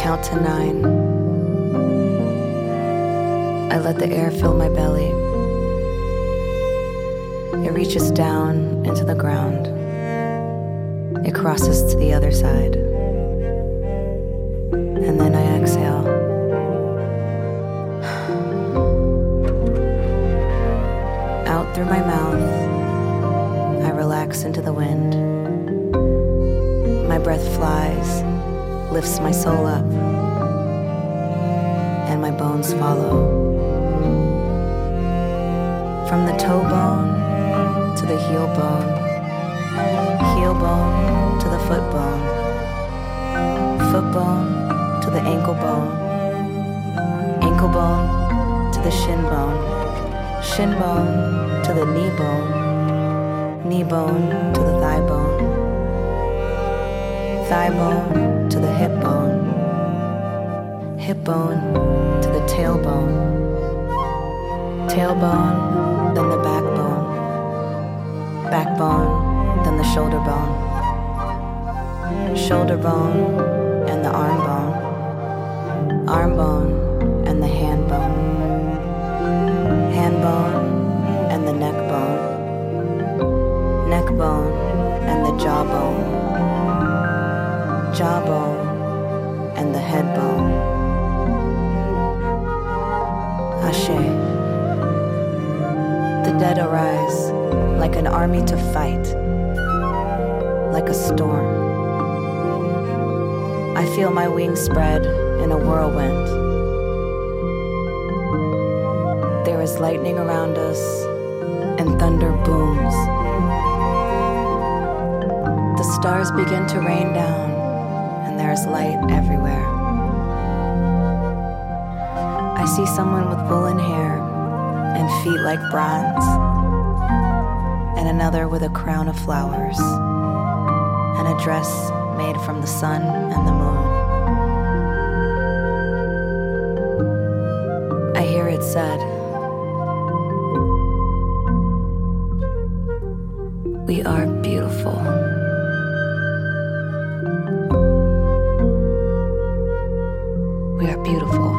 count to 9. I let the air fill my belly. It reaches down into the ground. It crosses to the other side. And then I exhale. Out through my mouth, I relax into the wind. My breath flies, lifts my soul up, and my bones follow. From the toe bone to the heel bone to the foot bone to the ankle bone to the shin bone to the knee bone to the thigh bone to the hip bone to the tailbone, then the backbone, then the shoulder bone and the arm bone and the hand bone and the neck bone and the jawbone and the head bone. Ashe. The dead arise like an army to fight, like a storm. I feel my wings spread in a whirlwind. There is lightning around us and thunder booms. The stars begin to rain down and there is light everywhere. I see someone with woolen hair and feet like bronze, and another with a crown of flowers, and a dress made from the sun and the moon. I hear it said, "We are beautiful." We are beautiful.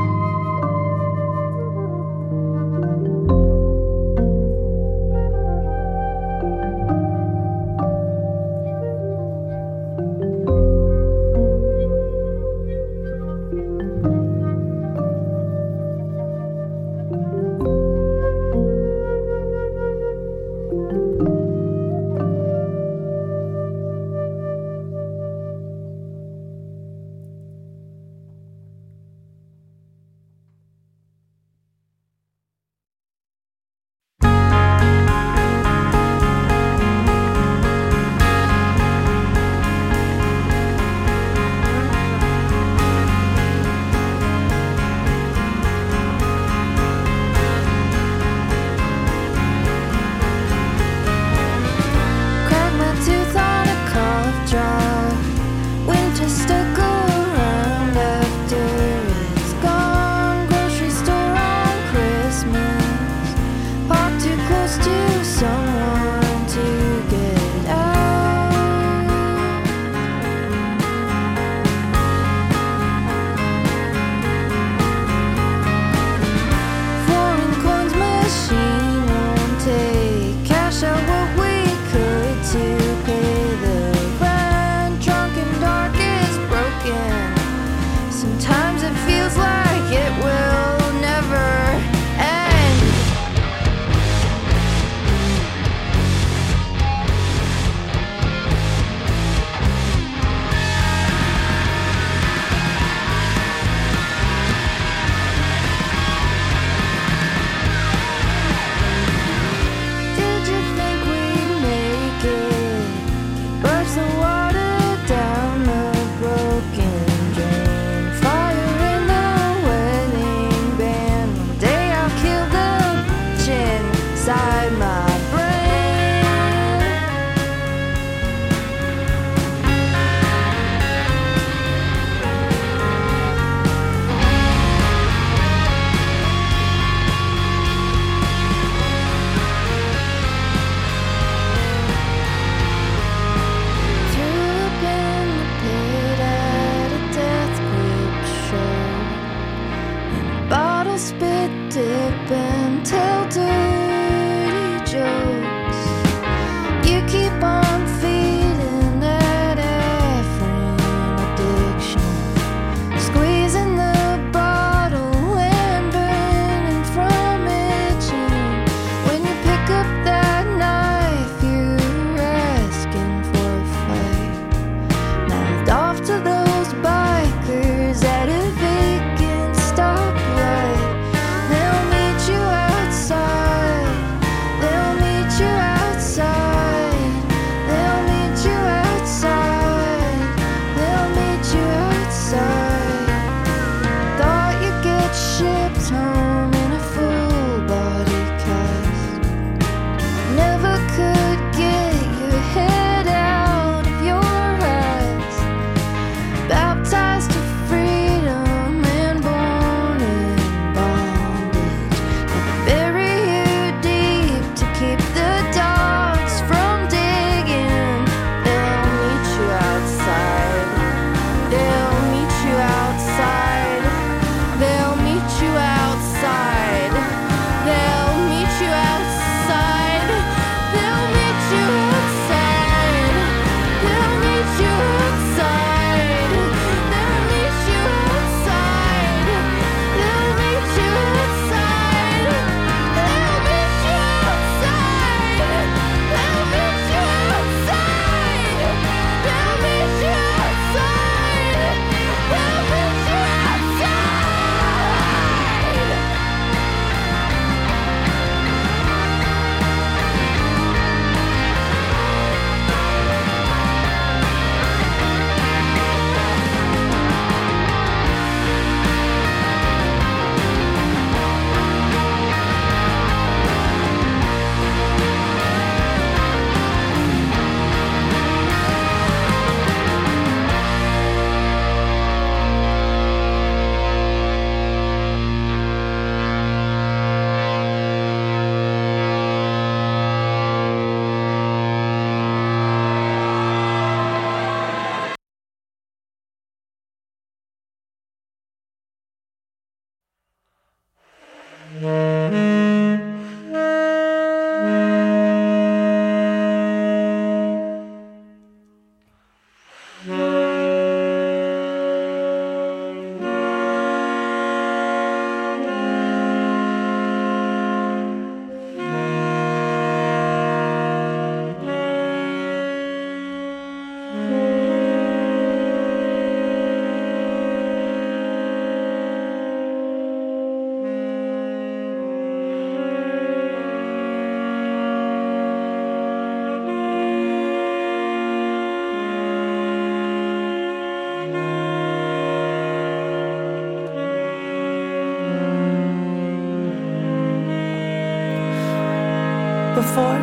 before.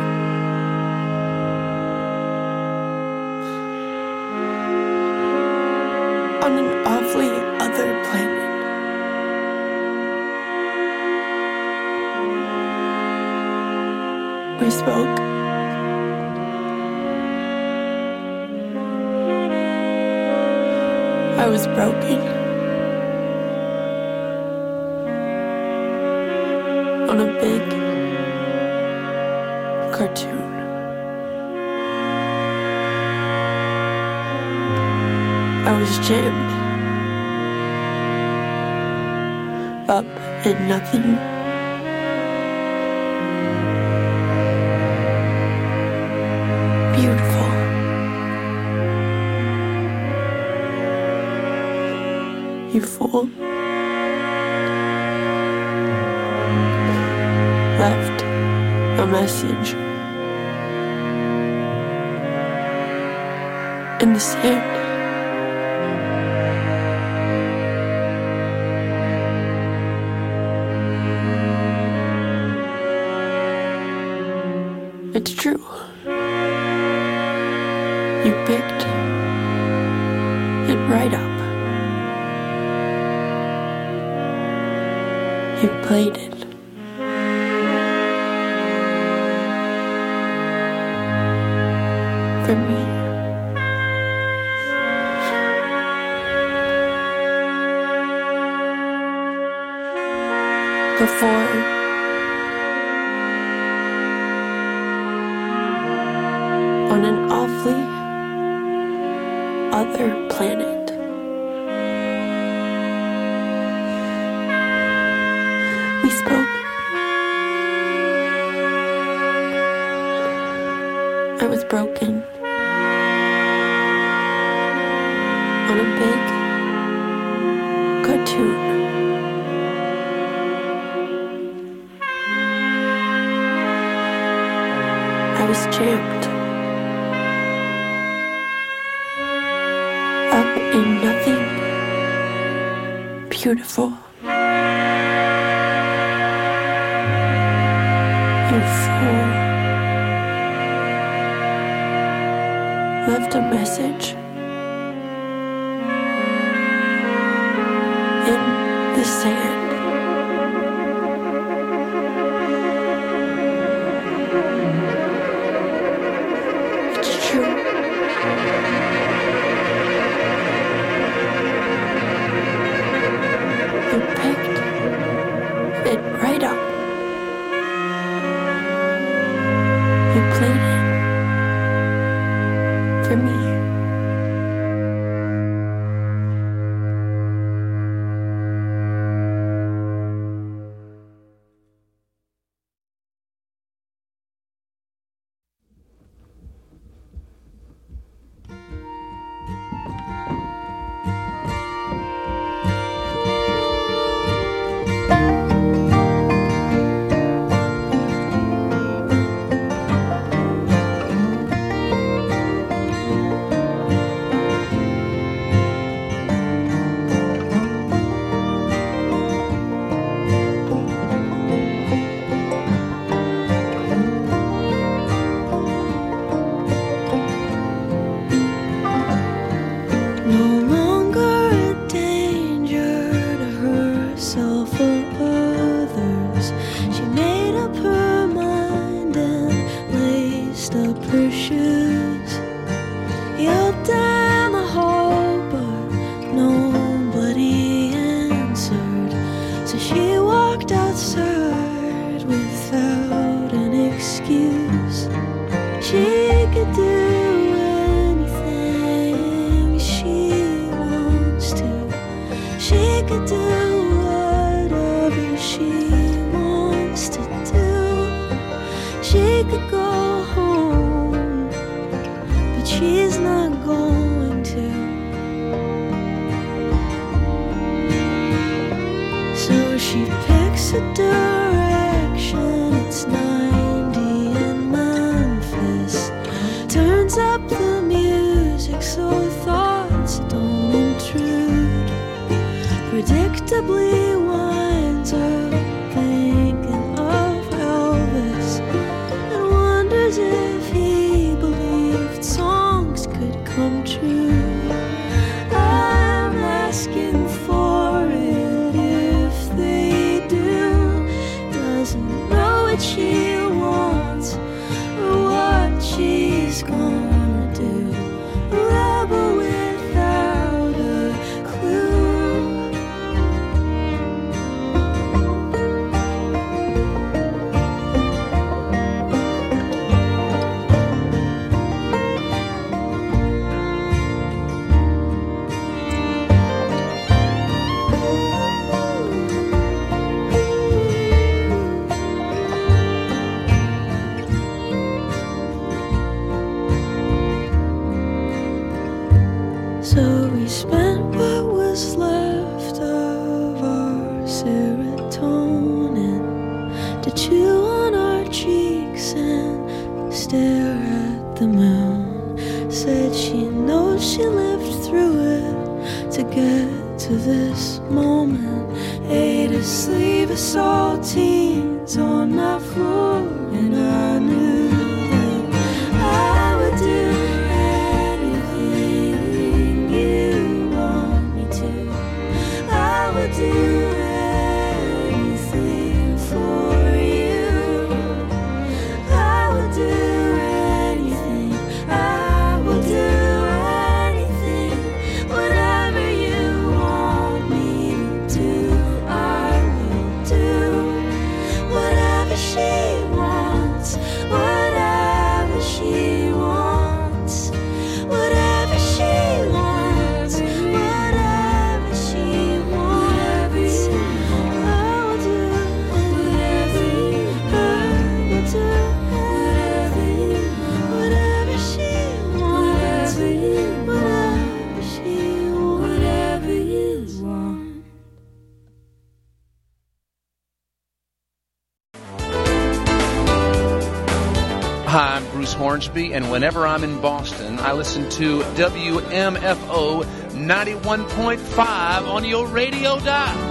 On an awfully other planet. We spoke. I was broken. On a big cartoon. I was jammed up in nothing. Beautiful. You fool. Left a message in the sand. It's true. You picked it right up. You played it. For me. Before on an awfully other planet. We spoke. I was broken on a big cartoon. I was jammed up in nothing. Beautiful. You fool. Left a message in the sand. It's true. You picked it right up. You played it for me. Predictably winds up thinking of Elvis and if he believed songs could come true. I'm asking for it if they do. Doesn't know what she wants or what she's gonna do. A rebel without a clue. So we spent what was left of our serotonin to chew on our cheeks and stare at the moon. Said she knows she lived through it to get to this moment. Ate a sleeve of saltines on my floor, and I knew that I would do anything you want me to. I would do anything for you. I would do anything. I will do anything. Whatever you want me to do, I will do. Whatever she wants, whatever she wants, whatever she wants, whatever she wants. I will do whatever I will do whatever she wants, whatever she wants, whatever you want. Hi, I'm Bruce Hornsby, and whenever I'm in Boston, I listen to WMFO 91.5 on your radio dial.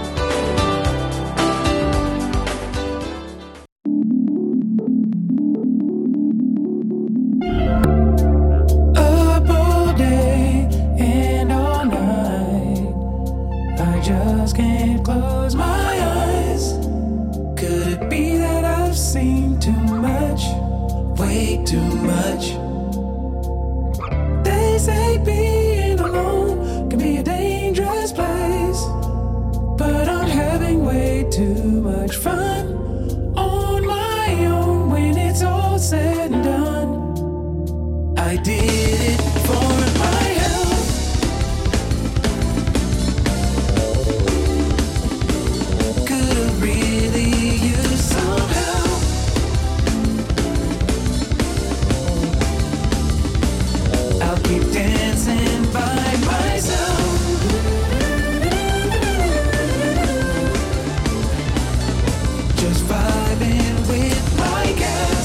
Up all day and all night, I just can't close my eyes. Could it be that I've seen too much, way too much? They say being alone can be a dangerous place, but I'm having way too much fun on my own when it's all said and done. I did it for my health. Could have really used some help. I'll keep dancing by myself. Just vibing with my gas.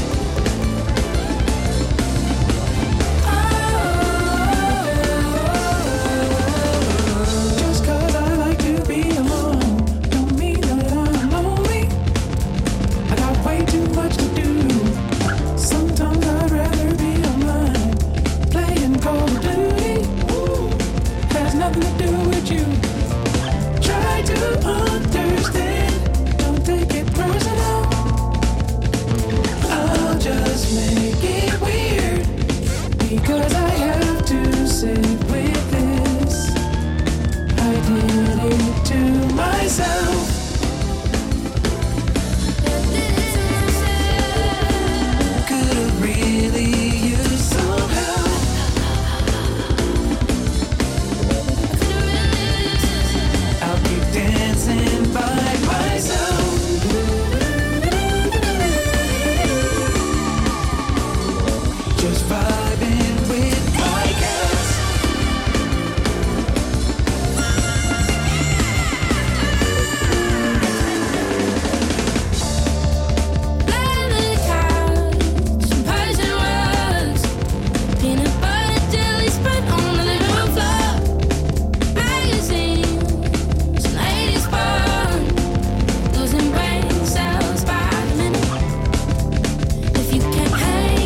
Just 'cause I like to be alone don't mean that I'm lonely. I got way too much to do. Sometimes I'd rather be online playing Call of Duty. Has nothing to do with you. Try to understand, don't take it personal. I'll just make it weird because I have to sit with this. I did it to myself. Could have really used some help. I'll keep dancing by myself. Just vibing with my gas. Lemon couch, some Persian rugs, peanut butter jelly spread on the living room floor. Magazines, an 80s fun, losing brain cells by the minute. If you can't hang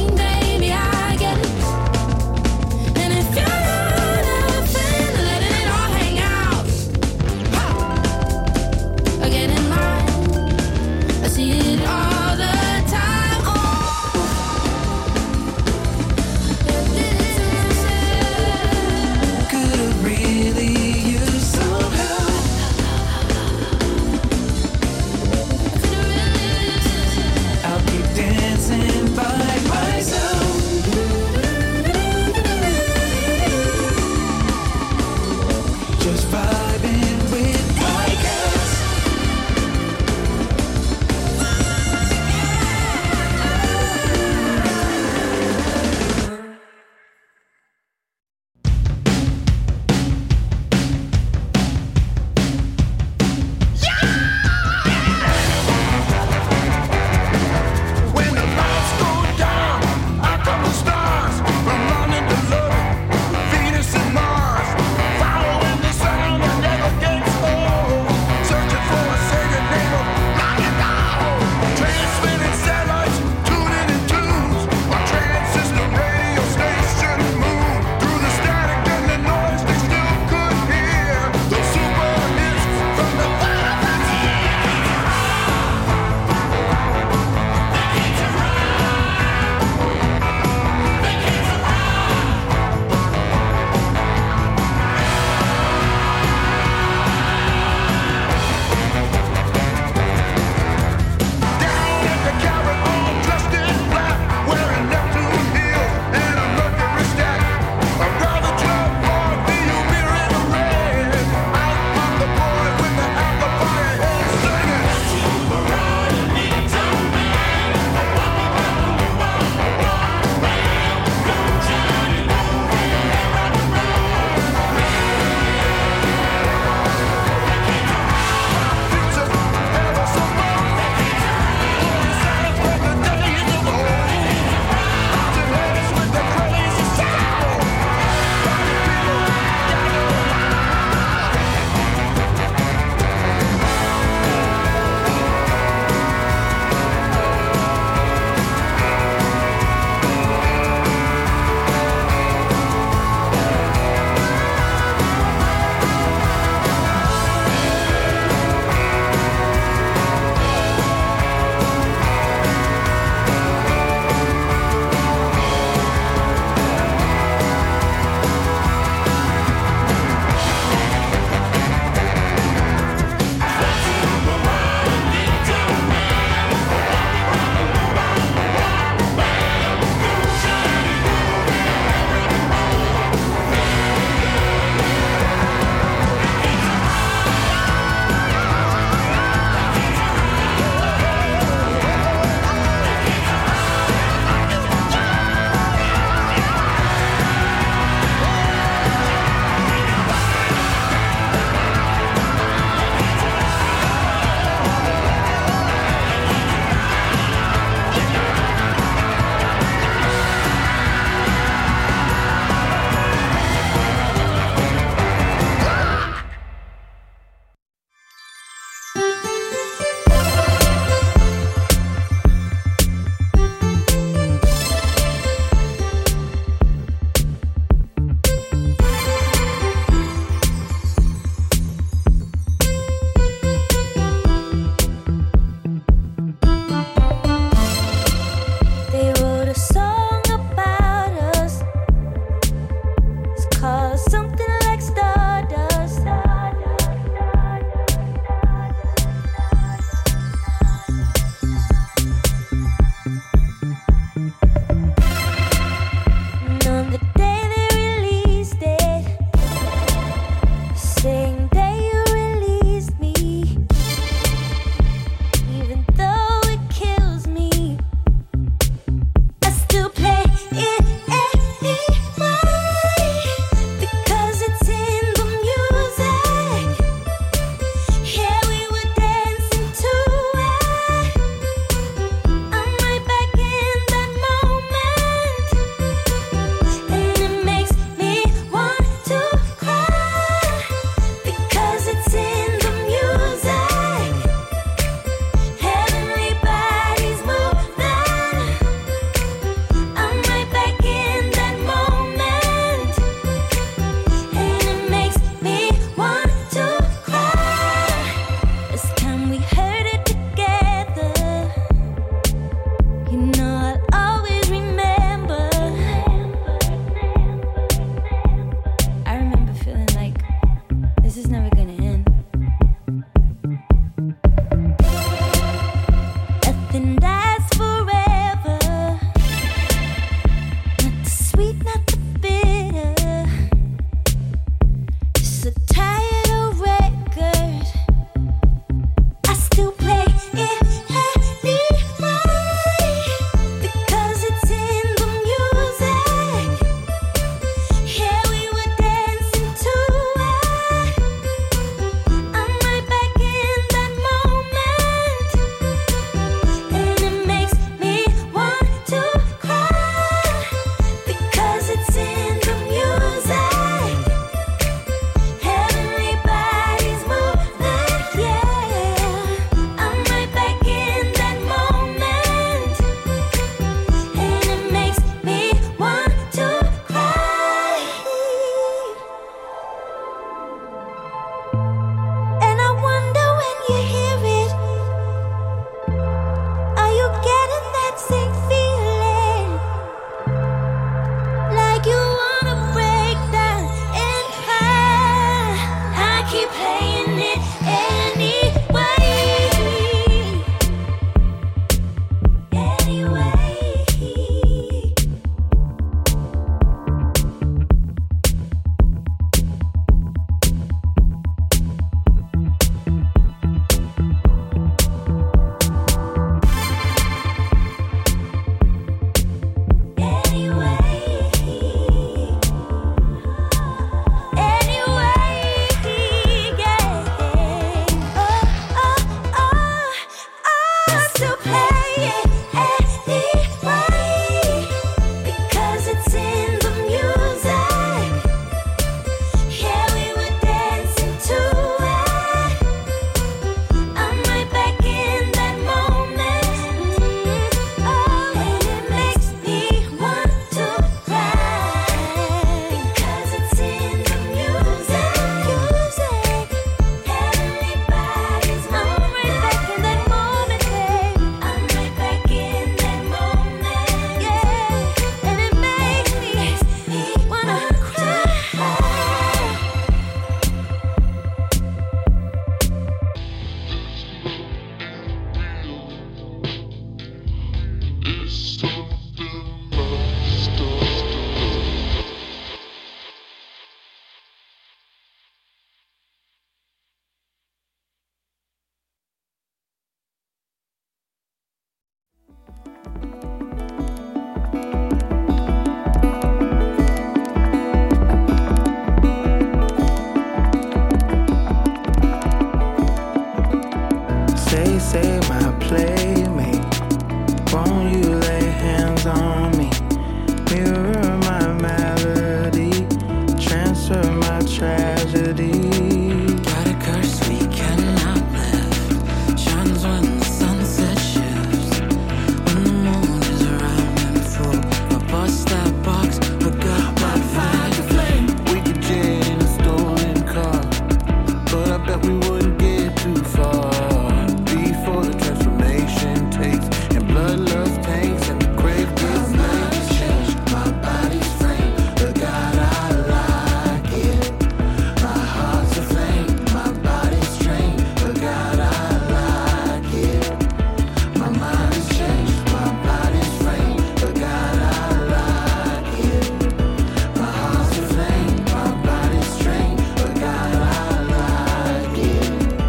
mirror my malady, transfer my tragedy. Got a curse we cannot lift, shines when the sunset shifts, when the moon is around and full. I bust that box, but got that flame. We could jet in a stolen car, but I bet we wouldn't get too far before the transformation takes and blood love tanks and the grave gets laid. Change my body's frame, but God, I like it. My heart's aflame, my body's trained, but God, I like it. My mind has changed, my body's framed, but God, I like it. My heart's aflame, my body's trained, but God, I like it.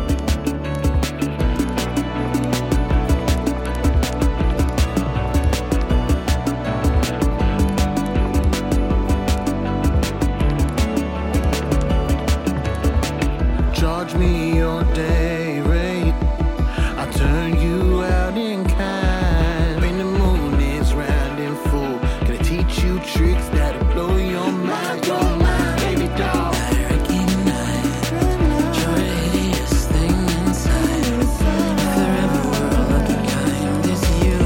Charge me your day rate, I'll turn you out in kind. When the moon is round and full, gonna teach you tricks that'll blow your mind, baby doll. I recognize you're a hideous thing inside. If there ever were a lucky kind, it's you.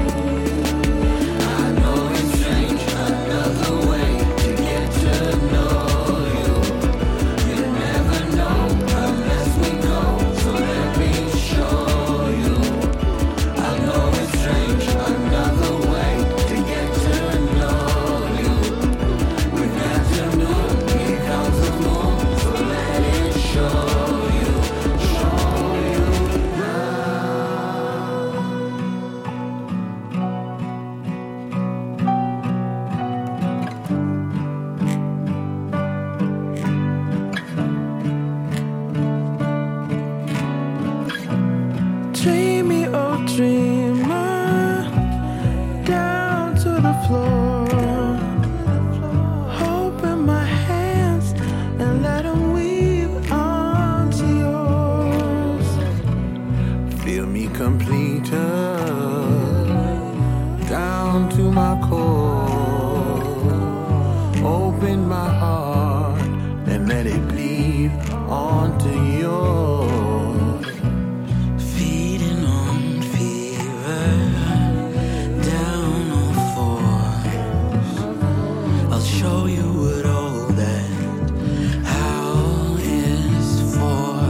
I know it's strange, another way to get to know you. You never know unless we go, so let me show you. I know it's strange, another way to get to know you. We've got to know, here comes the moon, so let it show you Dreamy, oh dreamer, down to the floor. Open my hands and let them weave onto yours. Feel me completer, down to my core. Open my heart and let it bleed onto yours. Feeding on fever, down on fours. I'll show you what all that how is for.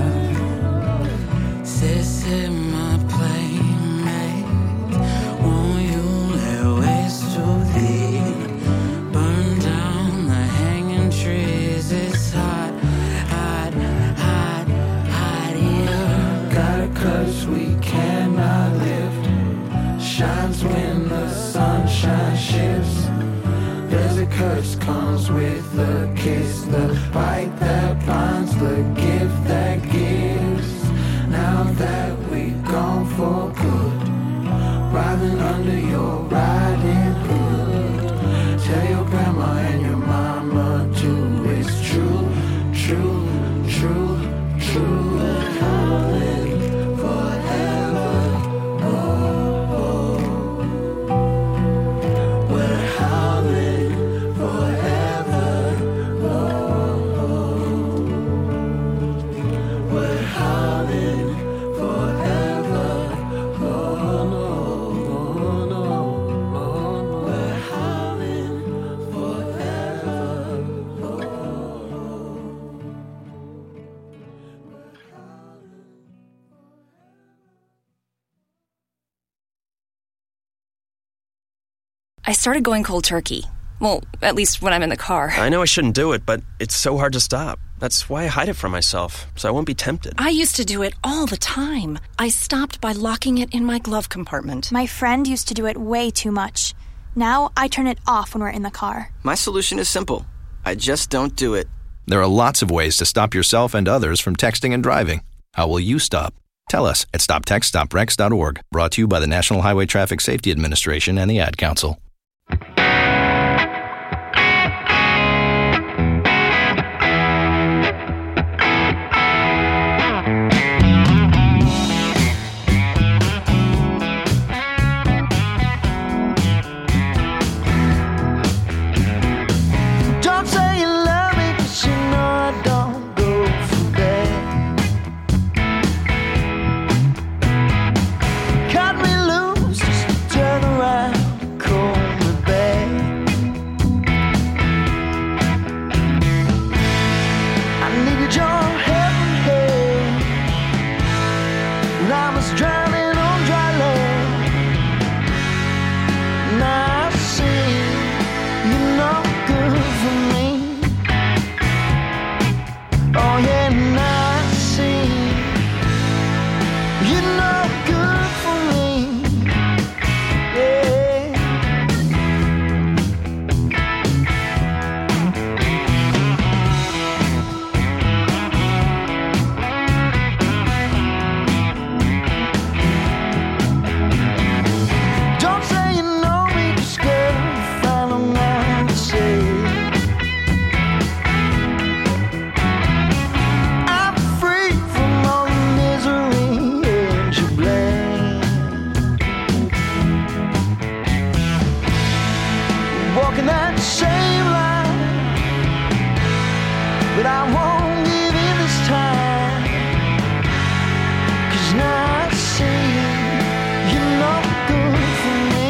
Sissy, my playmate, won't you lay waste to thee? Burn down the hanging trees, it's hot, hot, hot, hot here. Got a curse we cannot lift, shines when the sunshine shifts. There's a curse comes with the kiss, the bite that binds, the gift that gives. Now that we've gone for good, riding under your riding hood. Tell your grandma and your mama too, it's true, true, true, true. Howling forever, oh, oh. We're howling forever, oh, oh. We're howling forever, oh, no, no, no, no. We're howling forever, oh, oh. I started going cold turkey. Well, at least when I'm in the car. I know I shouldn't do it, but it's so hard to stop. That's why I hide it from myself, so I won't be tempted. I used to do it all the time. I stopped by locking it in my glove compartment. My friend used to do it way too much. Now I turn it off when we're in the car. My solution is simple. I just don't do it. There are lots of ways to stop yourself and others from texting and driving. How will you stop? Tell us at stoptextstoprex.org. Brought to you by the National Highway Traffic Safety Administration and the Ad Council. walking that same line, but I won't give in this time, 'cause now I see you're not good for me.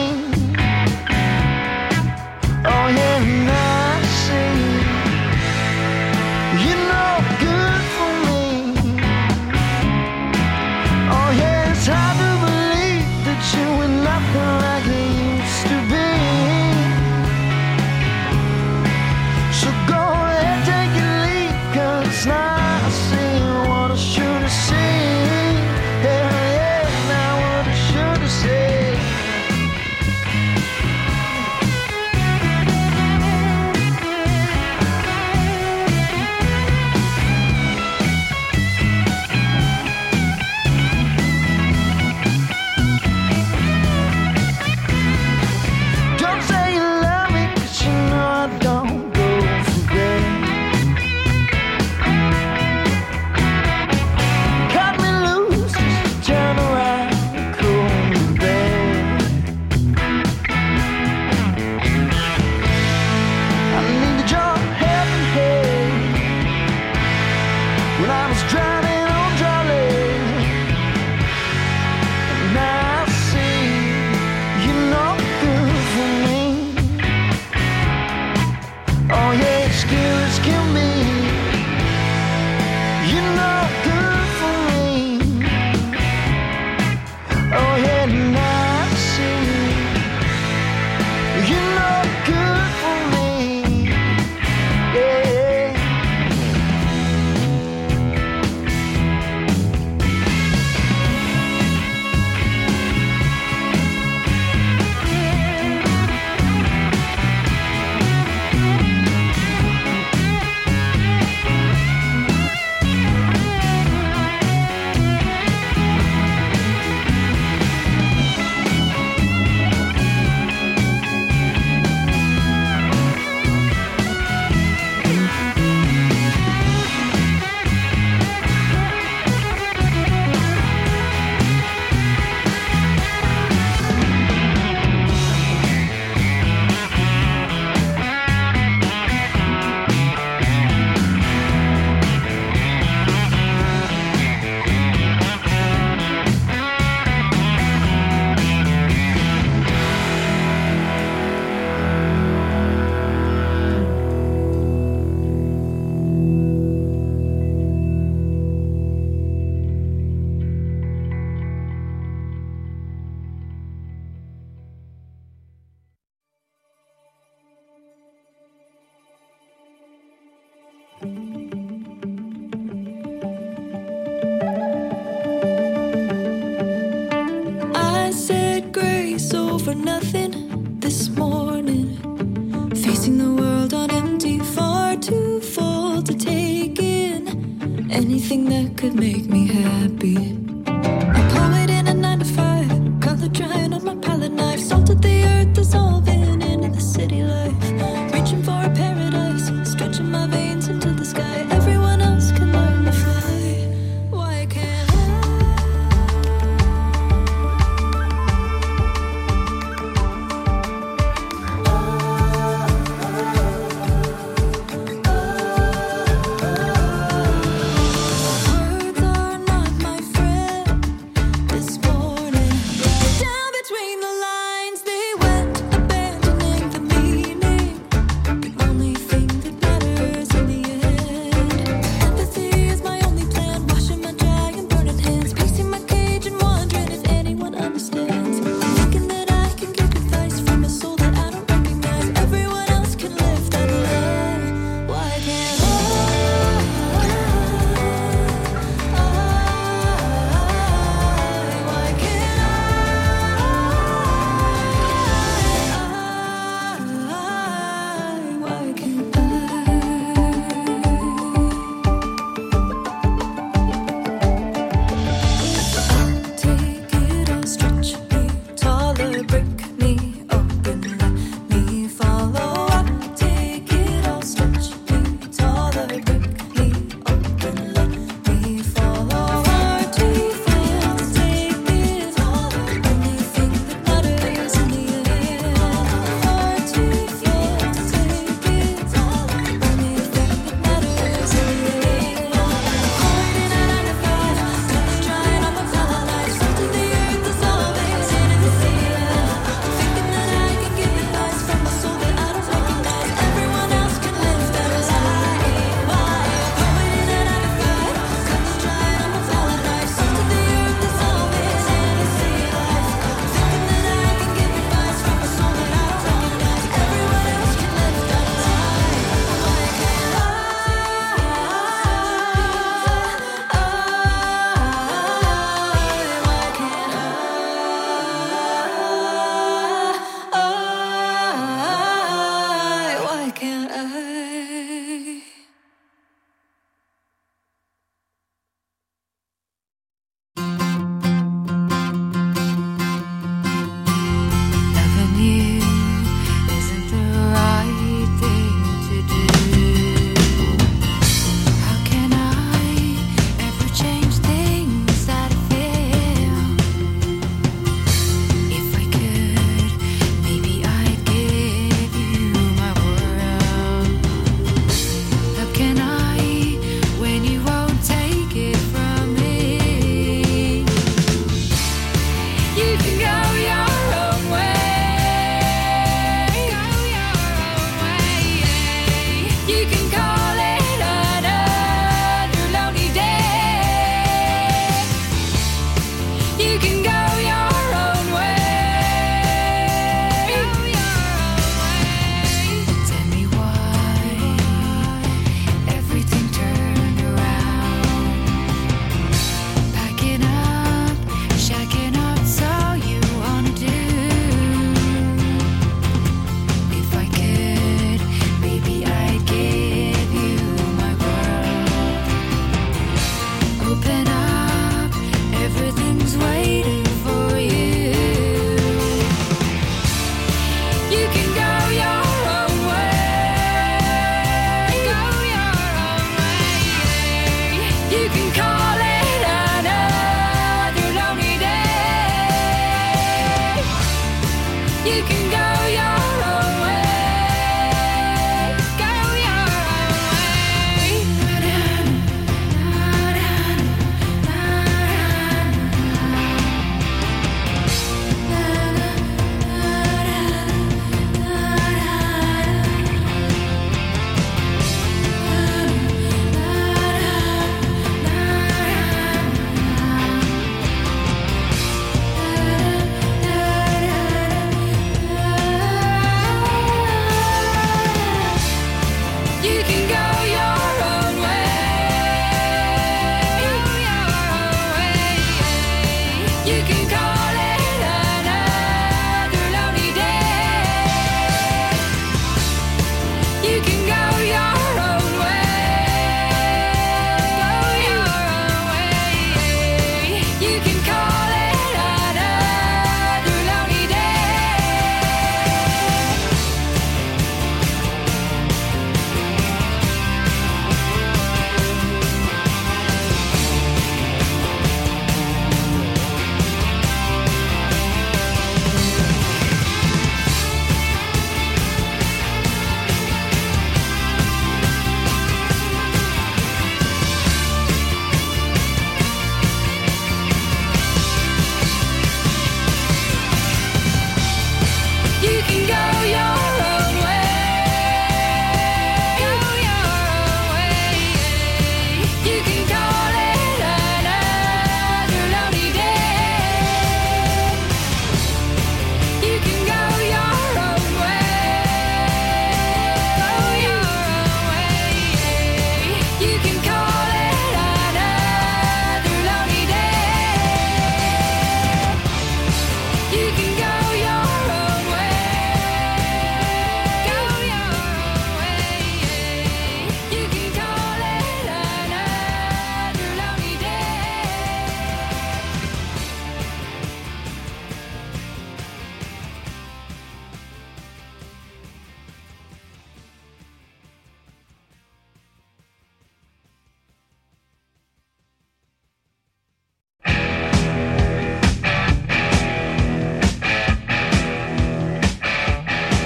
Oh yeah, now I see you're not good for me. Oh yeah, it's hard to believe that you were nothing like you used to be. So go ahead, take your leave, 'cause now I see what I should have seen. Yeah, yeah, now what I should have said. Don't say you love me, 'cause you know I don't go for bed. Cut me loose, just turn around and call me back. I needed your helping hand when I was drowning on dry land. And now I see you're not good for me. Oh yeah, it's good as can be. You're not good for me. Oh yeah, now I see you're not good for me. Yeah. I said grace over nothing this morning, facing the world on empty, far too full to take in anything that could make me happy. A poet in a 9 to 5, color drying on my palette knife, salted the earth, dissolving into the city life, reaching for a paradise, stretching my veins into the sky. Everyone else can learn to fly. Why can't I? Words are not my friend.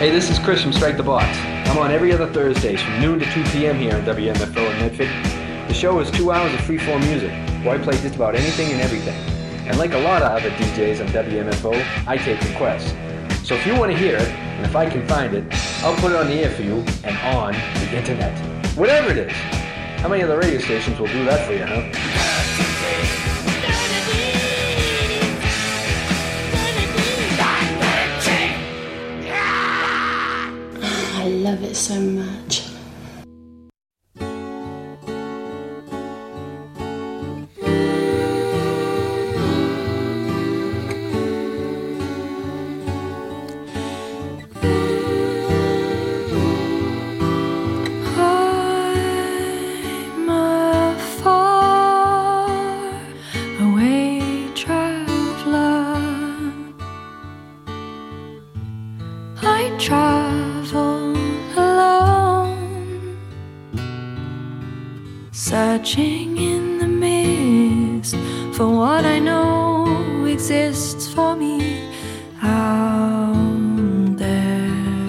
Hey, this is Chris from Strike the Box. I'm on every other Thursdays from noon to 2 p.m. here on WMFO in Medford. The show is 2 hours of free-form music, where I play just about anything and everything. And like a lot of other DJs on WMFO, I take requests. So if you want to hear it, and if I can find it, I'll put it on the air for you and on the internet. Whatever it is. How many other radio stations will do that for you, huh? I love it so much. Searching in the mist for what I know exists for me out there.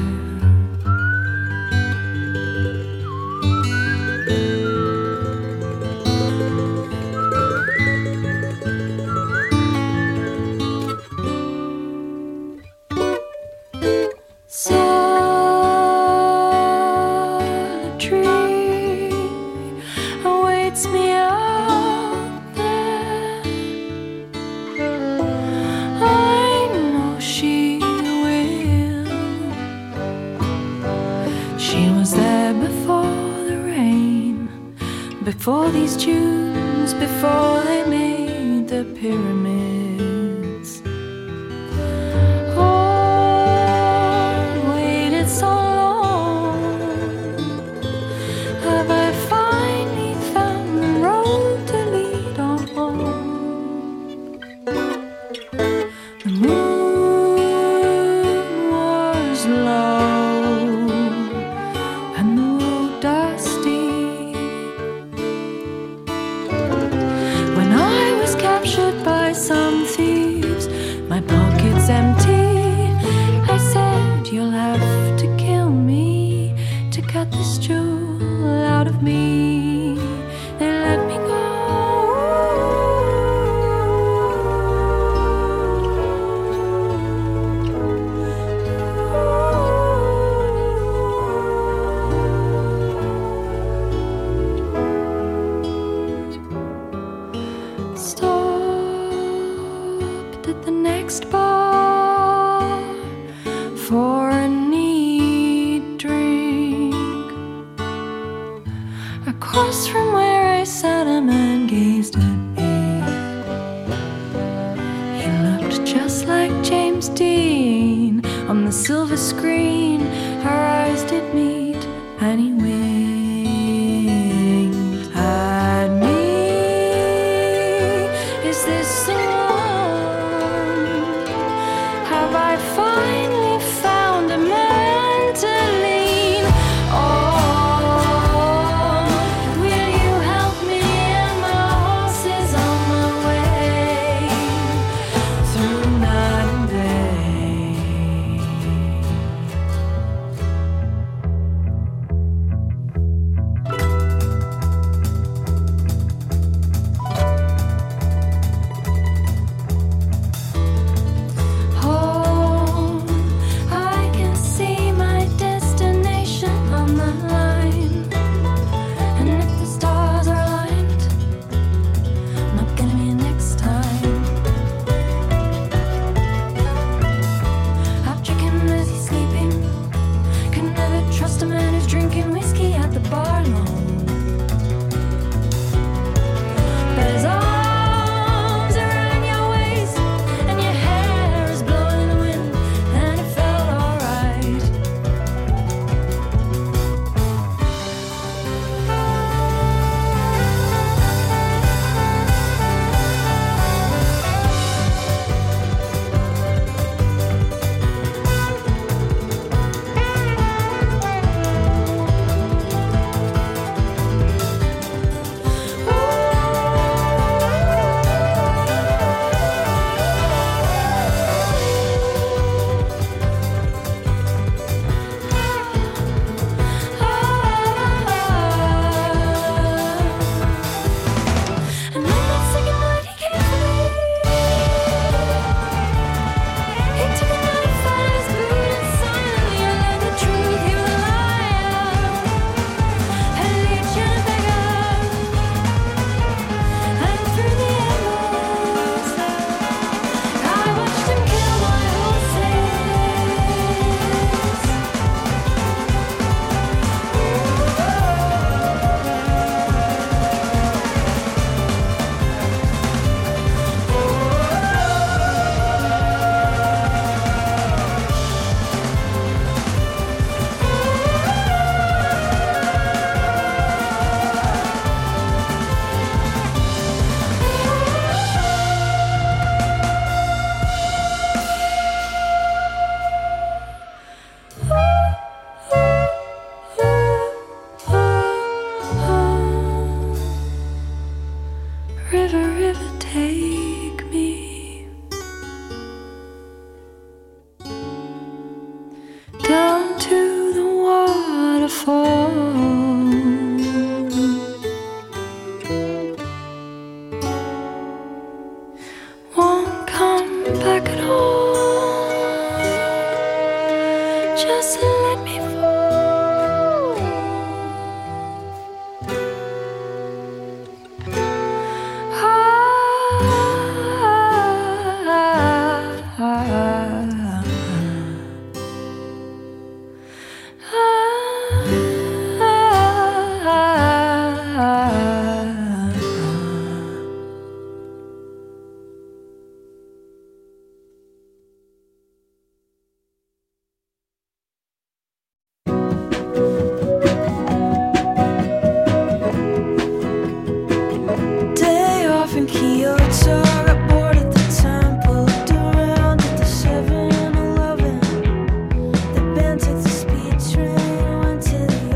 Before these tunes, before they made the pyramids. Oh, waited so long. Have I finally found the road to lead on home? The moon was low and the road dusty. Captured by some thieves, my pockets empty. I said, you'll have to kill me to cut this jewel out of me. They let me go. At the next bar for a neat drink. Across from where I sat, a man gazed at me. He looked just like James Dean on the silver screen. Our eyes did meet and he winked at me. Is this the have I finally found a man to lean on? Will you help me? And my horse is on my way through night and Day off in Kyoto, got bored at the temple, looked around at the 7-Eleven. The band took the speed train, went to the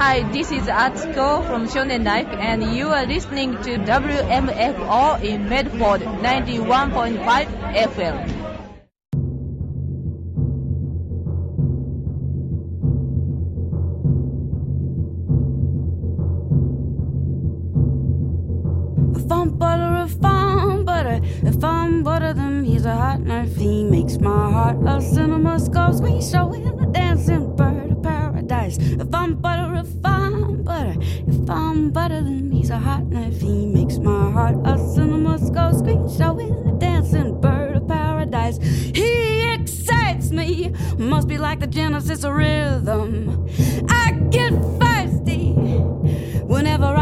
Hi, this is Atsuko from Shonen Life, and you are listening to WMFO in Medford 91.5 FM. If I'm butter, then he's a hot knife. He makes my heart a cinema scope screen show in a dancing bird of paradise. If I'm butter, then he's a hot knife. He makes my heart a cinema scope screen show in a dancing bird of paradise. He excites me, must be like the Genesis rhythm. I get feisty whenever